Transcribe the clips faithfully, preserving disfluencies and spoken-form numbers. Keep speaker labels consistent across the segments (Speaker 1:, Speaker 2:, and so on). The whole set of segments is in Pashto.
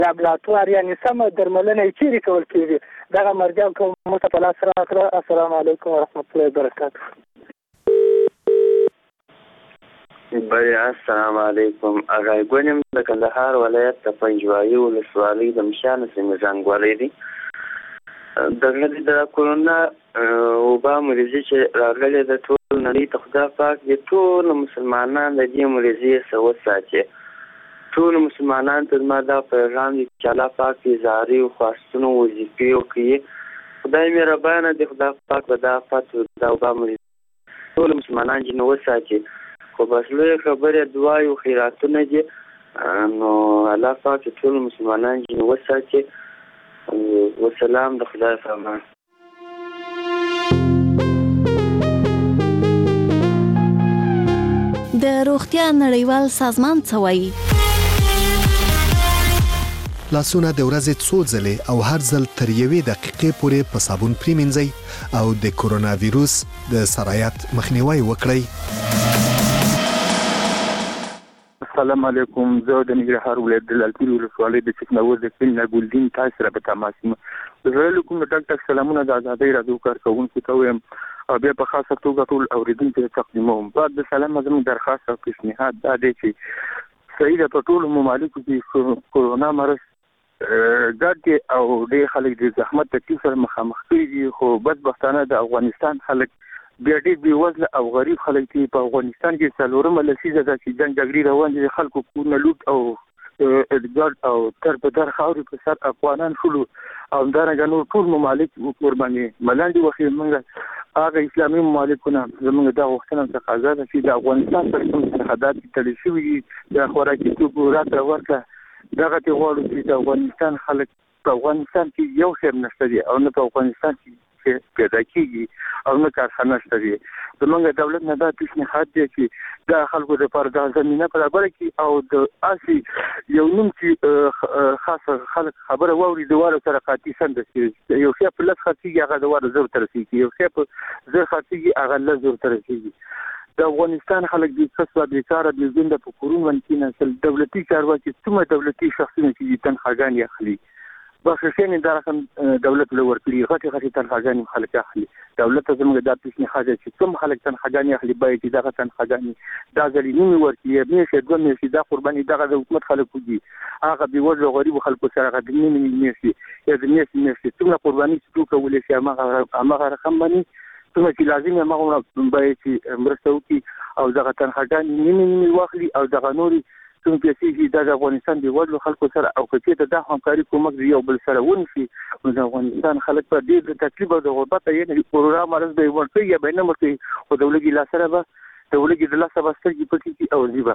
Speaker 1: لابراتوار یعنې سمه درملنه یې چیرې کول کېږي؟ دغه مرجع کوم موږ ته په لاس راکړه. السلام علیکم ورحمت الله وبرکاتو.
Speaker 2: بله السلام علیکم. اغا ګونیم د کندهار ولایت د پنجوایي ولسوالۍ د مشانه سیمې زنګوالی دی. دغه د کورونا وبا مریضي چې راغلې د ټول نړۍ ته خدای پاک د ټول مسلمانان د دې مریضي څخه وساتي. ټول مسلمانان ته ما دا پیغام دی چې الله پاک دې زاري او خواستونو وظیفې وکړي. خدای مهربانه دی، خدای پاک به دا افت دا وبا مریضي ټول مسلمانان جنو وساتي. خو بس لوی خبره دعای او خیراتونه دي، نو الله پاک ټول مسلمانان جنو وساتي. وسلام د خدای فرمان.
Speaker 3: د روغتیا نړیوال سازمان څه وایي؟
Speaker 4: لاسونه د ورځې څو ځلې او هر ځل تر یوې دقیقې پورې په صابون پریمنځئ او د کورونا ویروس د سرایت مخنیوي وکړئ.
Speaker 5: السلام علیکم. زه د ننګرهار ولایت د لعل پورې ولسوالۍ د چکناوز د کلي ګلدین تاسو سره په تماس یم. زه کوم ډاکټر ډاکټر سلامونه د آزادۍ راډیو کارکوونکو ته وایم او بیا په خاصه توګه ټول اوریدونکو ته تقدیموم. بعد د سلام زموږ درخواست او پیشنهاد دا دی چې صحیح ده په ټول ممالکو کې کورونا مرض ګډ او ډېر خلک د زحمت تکلیف سره مخامخ کېږي، خو بدبختانه د افغانستان خلک بیا ډېر بېوزله او غریب خلک دي. په افغانستان کې څلورمه لسیزه ده چې جنګ جګړې روان دي، خلکو کورونه لوټ او ګډ او تر په در خاورې په سر افغانان شولو او همدارنګه نور ټول ممالک ورباندې ملاندې وښیي. موږ هغه اسلامي ممالکونه زموږ دا غوښتنه تقاضا ده چې د افغانستان سره کوم سرحدات تړل شوي دي د خوراکي توکو راکړه ورکړه دغه ته غواړو چې د افغانستان خلک په افغانستان کې یو خیر نشته دي او نه په افغانستان کې پیدا کیږي او نه کارخانه شته دي. زموږ دولت نه دا پیشنهاد دی چې دا خلکو لپاره دا زمینه برابر کړي او د اسی یو نوم چې خاصه خلک خبره واوري دواره سره قاطي سند شي. یو څه په لږ خرڅيږي هغه دواره زر تر رسیږي، یو څه په زر خرڅيږي هغه لږ زر تر رسیږي. د افغانستان خلک د کسب بیکاره د ژوند په کورون باندې نه دولتي چارواکي څومره دولتي شخصونه چې تنخواګان اخلي بخښنه دا رقم دولت له ورکړي غټي غټي تنخواګان خلک اخلي. دولت زموږ د پیشنهاد چې کوم خلک تنخواګان اخلي باید چې دغه تنخواګان دا ځلې نیمه ورکړي، میشه دوه میشه دا قرباني دغه د حکومت خلکو دي. هغه به وځو غریب خلکو سره غږ نیمه میشه یا د میشه میشه څومره قرباني چې کولای شي هغه هغه رقم باندې څومره چې لازم یې هغه باید چې مرسته وکړي او دغه تنخواګان نیمه نیمه واخلي او دغه نوري کوم پیسې چې د افغانستان د وړو خلکو سره او کچې ته د همکاري کومک دی یو بل سره ونشي نو د افغانستان خلک په ډېر تکلیف او د غربت یې کورونا مرض به ورته یا به نه مرته او د ولګي لا سره به د ولګي د لاسه بستګي پټي او نیبه.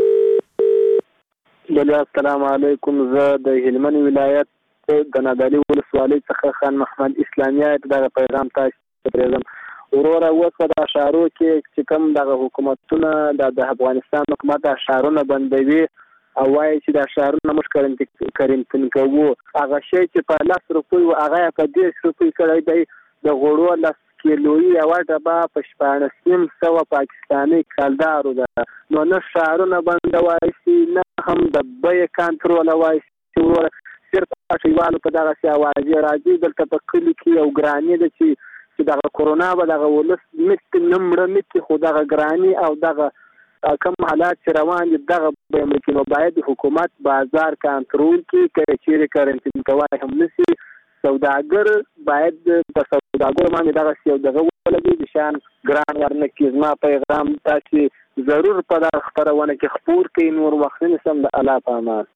Speaker 1: بله السلام علیکم. زه د هلمند ولایت د نادعلي ولسوالۍ څخه خان محمد اسلامیت دغه پیغام تاسو ته پرېږدم. وروره اوس په د اشارو کې چې کوم دغه حکومتونه د افغانستان حکومت اشارونه بندوي او وایي چې د اشارونه موږ کرنتین کوو، هغه شی چې په لس روپۍ و هغه په دېرش روپۍ کړی دی. د غوړو لس کیلویي یوه ډبه په شپاړس نیم سوه پاکستاني کلدارو ده. نو نه ښارونه بندوای شي نه هم د بیې کنټرولوای شي. وروره صرف اشیوالو په دغسې اوازې راځي. دلته په کلي کې یو ګراني ده چې چې دغه کورونا به دغه ولس مت نه مړه مت خو دغه ګراني او دغه کوم حالات چې روان دي دغه به ممکن نو باید حکومت بازار کنټرول کړي که چیرې کرنټین کوای هم نشي. سوداګر باید په سوداګرو باندې دغه یو دغه ولګي د شان ګران ورنه کې زما پیغام تاسې ضرور په دغه خپرونه کې خپور کړئ. نور وخت نشم د الله په امان.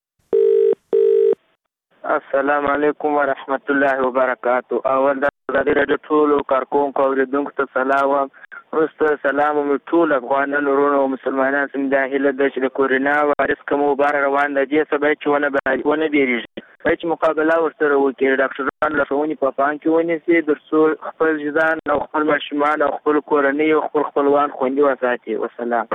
Speaker 2: السلام علیکم ورحمت الله وبرکاتو. اول د راډیو ټولو کارکونکو اوریدونکو ته سلام وایم. وروسته سلام وایم ټول افغانان ورونو او مسلمانان سم دا هیله ده چې د کورونا وایرس کوم وبار روان دی دې سبا چې ونه ونه بیریږي باید چې مقابله ورسره وکړي. ډاکټران لارښوونې په پام کې ونیسي تر څو خپل ځان او خپل ماشومان او خپل کورنۍ او خپل خپلوان خوندي وساتي. وسلام.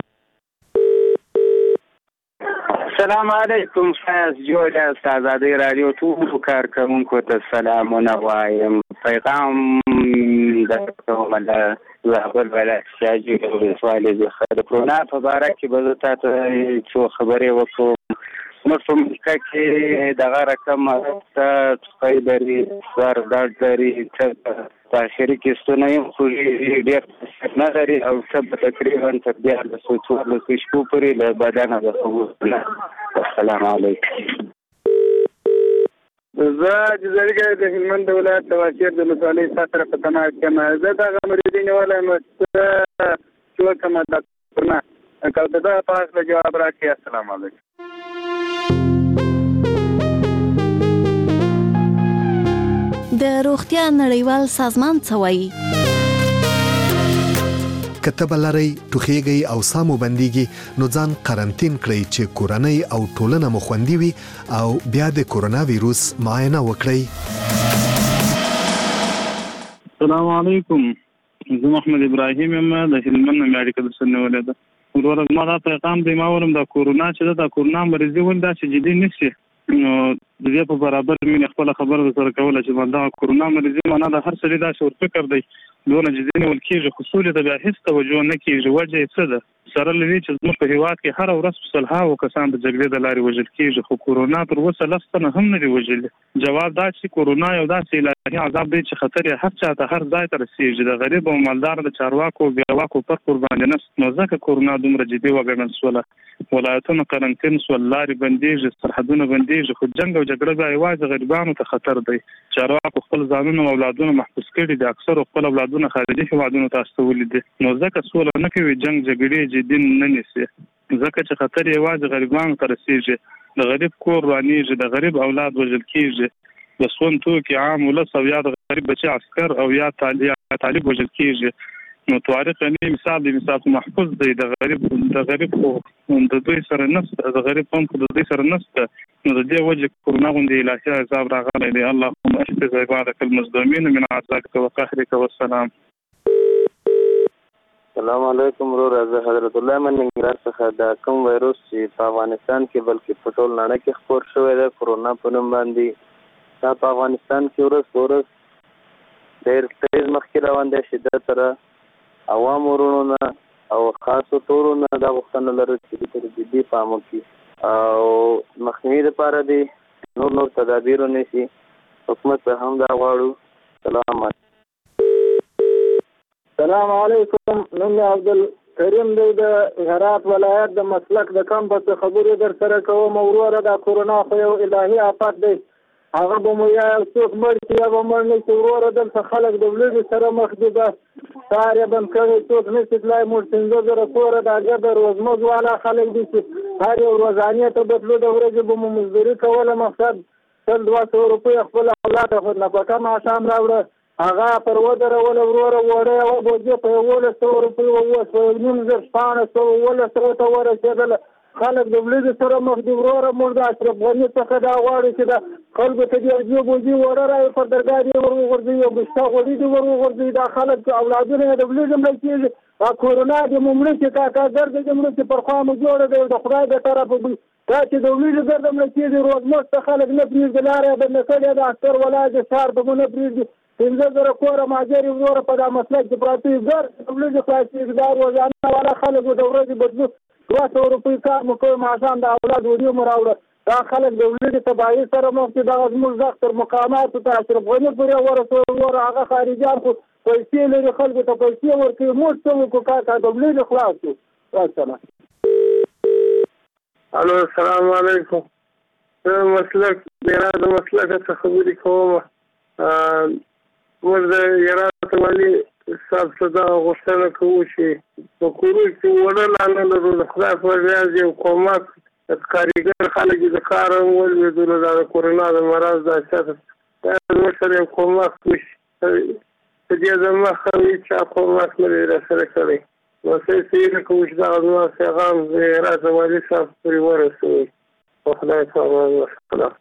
Speaker 6: السلام علیکم. فیض جوړ است آزادی رادیو ټول کارکونکو ته سلامونه وایم. پیغام درکوم د زابل ولایت شاجوی ولسوالۍ د کورونا په باره کې به زه تاسو څو خبرې وکړم. زموږ په ملکه کې دغه رقم ټوخی لري، سر درد لري، په اخري کېستونه یې خو ډېر تاثیر نه لري او څه به تقریبا تر دیارلسو څوارلسو شپو پورې له بدنه د خوب نه. السلام علیکم.
Speaker 1: زه جزایي د هلمند ولایت د واشیر د ولسوالۍ ساتره په تماس کې یم. زه دغه مریضي نیولی یم چې وکړم د کرونا که د دغه په هکله جواب راکړي. السلام علیکم.
Speaker 3: د روغتیا نړیوال سازمان څه وایي؟
Speaker 4: کته بلری ټوخیږي او سامو بنديږي نو ځان قرنټین کړئ چې کورنۍ او ټولنه مو خوندي وي او بیا د کرونا وایروس معاینه وکړئ.
Speaker 7: السلام علیکم. زه محمد ابراهیم یم د هلمند میډیکل سنټر ولید. ورور ما دا پیغام دی ما ورم د کرونا چې د کرونا مریضي ول دا چې جدي نشي نو د دې په برابر مين خپل خبره سره کوله چې باندې کرونا مریضي معنا د هر سړي دا شور فکر دی دونه جدي نیول کېږي خو سولې ته بیا هیڅ توجه نه کېږي. وجه یې څه ده؟ سره لري چې زموږ په هیواد کې هر ورځ په سلهاوو کسان د جګړې د لارې وژل کېږي خو کرونا تر اوسه لس تنه هم نه دي وژلي. جواب دا چې کرونا یو داسې الهي عذاب دی چې خطر یې هر چا ته هر ځای ته رسېږي. د غریب او مالدار د چارواکو بیاواکو پر قرباني نشته نو ځکه کرونا دومره جدي وګڼل شوله. ولایتونه قرنټین شول، لارې بندېږي، سرحدونه بندېږي خو جنګ او جګړه بیا یوازې غریبانو ته خطر دی. چارواکو خپل ځانونه او اولادونه محبوس کړي دي، اکثرو خپل اولادونه خارجي هیوادونو ته استولي دي نو ځکه سوله نه کوي، جنګ جګړې جدي نه نیسي ځکه چې خطر یوازې غریبانو ته رسېږي. د غریب کور رانیږي، د غریب اولاد وژل کېږي، د سون توکي عام ولس او یا د غریب بچي عسکر او یا طالب وژل کېږي. نو طارق غني مثال دی، مثال محفوظ دی. د غریب د غریب خو د دوی سره نشته، د غریب هم خو د دوی سره نشته نو د دې وجه کرونا غوندې الهي عذاب راغلی دی. اللهم احفظ عبادك المظلومين من عذابك وقهرك والسلام.
Speaker 2: السلام علیکم ورور. زه حضرت الله من ننګرهار څخه د کوم وایروس چې په افغانستان کې بلکې په ټول نړۍ کې خپور شوی دی کرونا په نوم باندې دا په افغانستان کې ورځ په ورځ ډېر تیز مخکې روان دی. شدت سره عوام ورونو نه او خاصو تورونه دا غوښتنه لرو چې تر جدي پام وکړي او مخنیوي لپاره دی نور نور تدابیر ونیسي. حکومت ته هم دا غواړو. سلام علیکم.
Speaker 1: سلام علیکم. نوم مې عبدالکریم دی د هرات ولایت د مسلک د کمپ څخه خبرې در سره کوم. وروره دا کرونا خو یو الهي آفت دی، هغه به مو یا یو څوک مړ شي یا به مړ نه شي. وروره دلته خلک د ولیږې سره مخ دي، د ښار یې بند کړی، څوک نه شي تللی. موږ پنځه زره کوره د هغې د روزمز والا خلک دي چې هر یو ورځانې ته بتلو، د ورځې به مو مزدوري کوله، مقصد سل دوه سوه روپۍ خپل اولاد ته خو نفقه ماښام راوړه، هغه پر ودروله. وروره وړه یوه بوجې په یولس سوه روپۍ اووه سوه نیم زر شپاړس سوه اوولس سوو ته ورسېدله. خلک د ولیږې سره مخ دي. وروره موږ د اشرف غني څخه دا غواړو چې د خلکو ته دې دوه بوجې وړه رایې پر درګاه دې ور وغورځوي او بشته غوړي دې ور وغورځوي. دا خلک اولادونه یې د ولیږې مړه کېږي. دا کرونا دې مو مړه چې کاکا ګرده دې مړه چې پر خوا مو جوړه دی د خدای د طرفه دا چې د ولیږې ګرده مړه کېږي. روزمز ته خلک نه پرېږدي، لاره یې بنده کړې ده، عسکر ولاړ دي، ښار ته مو نه پرېږدي. پنځه زره کوره ماجرې وروره په دا مسلک کې پراته وي، ګر د ولیږې خلاصېږي. دا روزانه والا خلک د ورځې بدلو دوه سوه روپۍ کار مو کوي، ماښام د اولاد وډیو مو راوړه. دا خلک د ولیږې تباهي سره مخ دي. دغه زموږ غږ تر مقاماتو ته اشرف غني پورې ورسوي. وروره هغه خارجیان خو پیسې لري، خلکو ته پیسې ورکوي. موږ څه وکړو کاکا؟ د ولیږې خلاص شو. والسلام.
Speaker 8: الو السلام علیکم. زه مسلک د هرات د مسلک څخه خبرې کوم. موږ د هرات والي صاحب څخه دا غوښتنه کوو چې په کورونو کې وړه لا نه لرو، د خدای په ریاض یو کومک د کارګر خلک د کار هم ولوېدو نو دا د کرونا د مرض دا چاته دا زموږ سره یو کومک وشي. په دې دمخه هېچا کومک نه دی راسره کړی. نو څه یې هیله کوو چې دغه زما پیغام د هرات والي صاحب پورې ورسوئ. په خدای په امان. والسلام.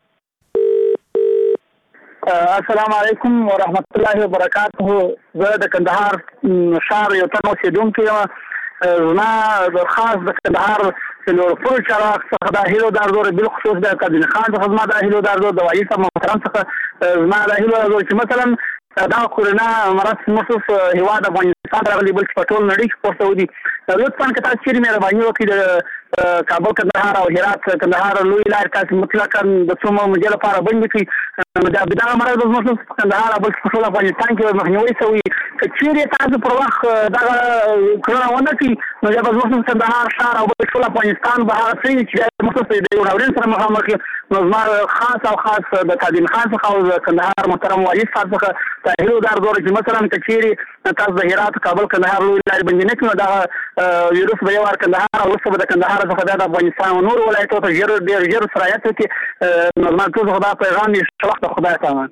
Speaker 9: السلام علیکم ورحمت الله وبرکاته. زه د کندهار ښار یو تن اوسېدونکی یم. زما درخواست د کندهار د نورپور چراغ څخه دا هیلو دردور بالخصوص د قادر خان څخه زما دا هیلو دردور د وایي صاحب محترم څخه زما دا هیلو دردور چې مثلا دا کرونا مرض مخصوص هیواد افغانستان راغلی بلکې په ټول نړۍ کې خپور شوی دی. لطفا که تاسو چیرې مهرباني وکړئ د کابل کندهار او هرات کندهار لوی لارې تاسو مطلقاً د څو مودې لپاره بند کړئ. دا دغه مرض به زموږ په کندهار او بل ټول افغانستان کې مخنیوي شوی. که چیرې تاسو پر وخت دغه کړنه ونه کړي نو بیا به زموږ کندهار ښار او بل ټول افغانستان به هغه څه چې موږ د یو ناورین سره مخامخ یو. نو زما خاص او خاص د تعظیم خان څخه او د کندهار محترم والي صاحب څخه تحلیل دار دور چې مثلا که چیرې تاسو د هرات کابل کندهار لوی لارې بندي نه کړي نو دغه ویروس به یو وار کندهار او وروسته به د کندهار څخه د افغانستان او نور ولایتو ته ژر ډېر ژر سرایت وکړي. نو زما ټول خدا پیغام دی ښه وخت خدای ته.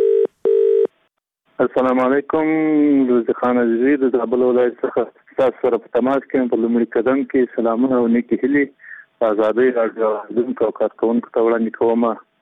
Speaker 5: السلام علیکم. روزي خان عزیزي د کابل ولایت څخه تاسو سره په تماس کې په لومړي قدم کې سلامونه او نیکی هیلې آزادۍ راډیو اوریدونکو او کارکوونکو ته وړاندې کوم.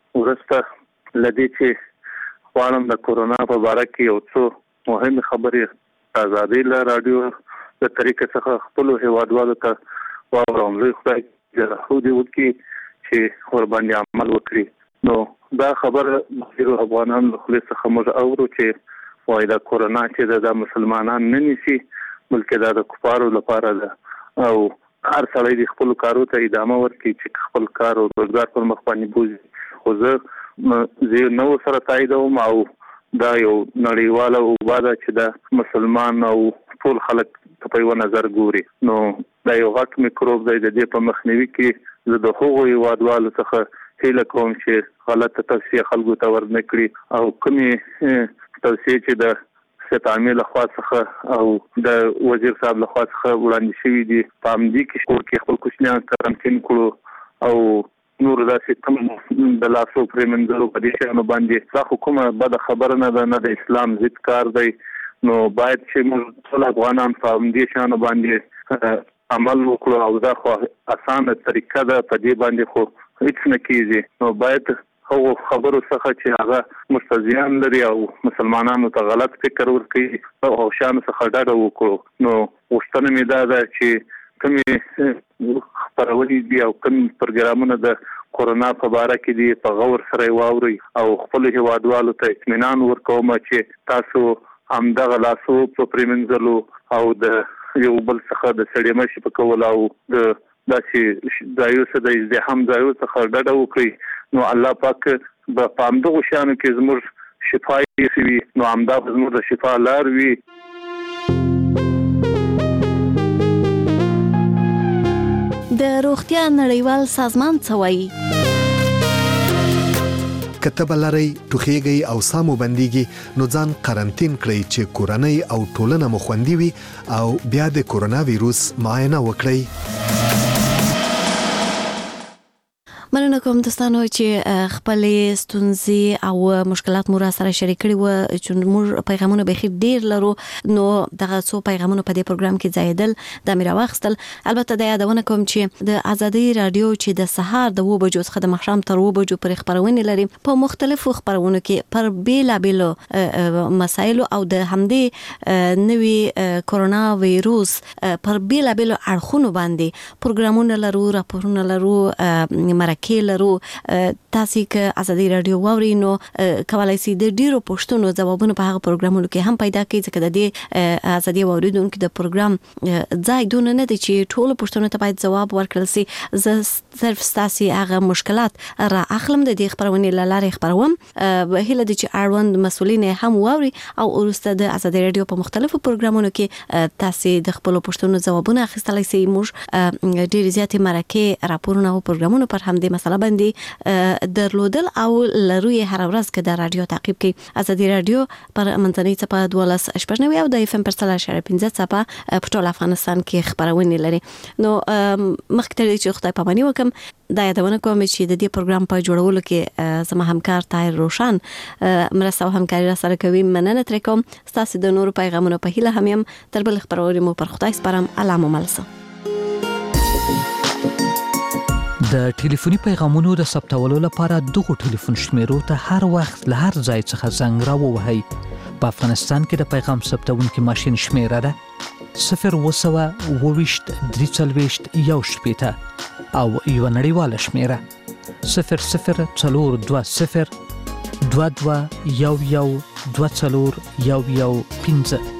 Speaker 5: وروسته له دې چې غواړم د کورونا په باره کې یو څو مهمې خبرې آزادۍ له راډیو د طریقې څخه خپلو هیوادوالو ته واورم. زه خدای جل دې وکړي چې ورباندې عمل وکړي. نو دا خبر ډیرو افغانانو له خولې څخه موږ اورو چې وایي دا کورونا چې د مسلمانان نه نیسي بلکې دا د کفارو لپاره ده او هر سړی د خپل کارو ته ادامه ورکړي چې خپل کار او روزګار پر مخ باندې بوځي. خو زه زه نو سره تاییدوم او دا یو نړیواله وبا ده چې د مسلمان او ټول خلک په یو نظر ګوري. نو دا یو غټ میکروب دی. د دې په مخنیوي کې زه د هغو هیوادوالو څخه هیله کوم چې غلطه توصیه خلکو ته ورنه کړي او کومې توصیې چې د سیاست عامل لخوا څخه او د وزیر صاحب لخوا څخه وړاندې شوي دي په همدې کې کور کې خپل کوچنیان قرنطین کړو او نور داسې کوم د لاسو پرې منځلو په دې شیانو باندې دا خو کومه بده خبره نه ده، نه د اسلام ضد کار دی. نو باید چې موږ ټول افغانان په همدې شیانو باندې عمل وکړو او دا خو اسانه طریقه ده، په دې باندې خو هیڅ نه کیږي. نو باید هغو خبرو څخه چې هغه مستزیان لري او مسلمانانو ته غلط فکر ورکوي او شانو څخه ډډه وکړو. نو غوښتنه مې دا ده چې کومې خپرونې دي او کوم پروګرامونه د کورونا په باره کې دي په غور سره واوري او خپل هیوادوالو ته اطمینان ورکوم چې تاسو همدغه لاسو په پریمنځلو او د یو بل څخه د سړي مشي په کول او د داسې ځایو څخه د ازدحام ځایو څخه ډډه وکړي. نو الله پاک به په همدغو شیانو کې زموږ شفا ایښې وي. نو همدا به زموږ د شفا لار وي.
Speaker 3: د روغتیا نړیوال سازمان څه وایي؟
Speaker 4: کته بلری ټوخیږي او سامو بنديږي نو ځان قرنټین کړئ چې کورنۍ او ټولنه مو خوندي وي او بیا د کورونا وایروس معاینه وکړئ.
Speaker 3: مننه کوم دوستانو چې خپل ستونزې او مشکلات مو را سره شریک کړي و چې موږ پیغامونه به خیر ډیر لرو. نو دغه څو پیغامونه په دې پروګرام کې ځایدل د میرا واخستل. البته د یادونه کوم چې د ازادي رادیو چې د سهار د و بجو څخه د مخام تر و بجو پر خبرونه لري په مختلفو خبرونو کې پر بیلا بیلو مسایل او د همدې نوې کورونا وایروس پر بیلا بیلو اړخونو باندې پروګرامونه لرو، راپورونه لرو، مرکه کې لرو. تاسو که ازادي رادیو واورئ نو کولای شئ د ډیرو پوښتنو ځوابونه په هغه پروګرامونو کې هم پیدا کړئ، ځکه د دې ازادي واوریدونکو د پروګرام ځای دونه نه دی چې ټول پوښتنو ته باید ځواب ورکړل شي. زه صرف تاسو هغه مشکلات را اخلم د دې خبرونې لاره خبروم. هله د چې اړوند مسولین هم واوري او ورسته د ازادي رادیو په مختلفو پروګرامونو کې تاسو د خپل پوښتنو ځوابونه اخیستلای شئ. موږ ډیر زیات مرکه راپورونه او پروګرامونه پر هم مسله باندې درلودل او لروي هر ورځ کې د رادیو تعقیب کې ازادي رادیو پر منځنۍ صفه دولس شپږ او د اف ام پر سلا شر پنځه صفه په ټول افغانستان کې خبرونه لري. نو مخکې چې خدای پاماني وکم دا یادونه کوم چې د دې پروګرام په جوړولو کې زما همکار طاهر روشن مرسته او همکاري را سره کوي. مننه تر کوم. تاسو د نورو پیغامونو په هیله هم يم تر بل خبرونه مو پر خدای سپارم. الله مو ملسه.
Speaker 10: د ټلیفوني پیغامونو د ثبتولو لپاره دغه ټلیفون شمیرو ته هر وخت له هر ځای څخه زنګ راووهئ. په افغانستان کې د پیغام ثبتونکي ماشین شمیره ده صفر اوه سوه اووه ویشت درې څلوېښت یو شپېته او یوه نړیواله شمیره صفر صفر څلور دوه صفر دوه دوه یو یو دوه څلور یو یو پنځه.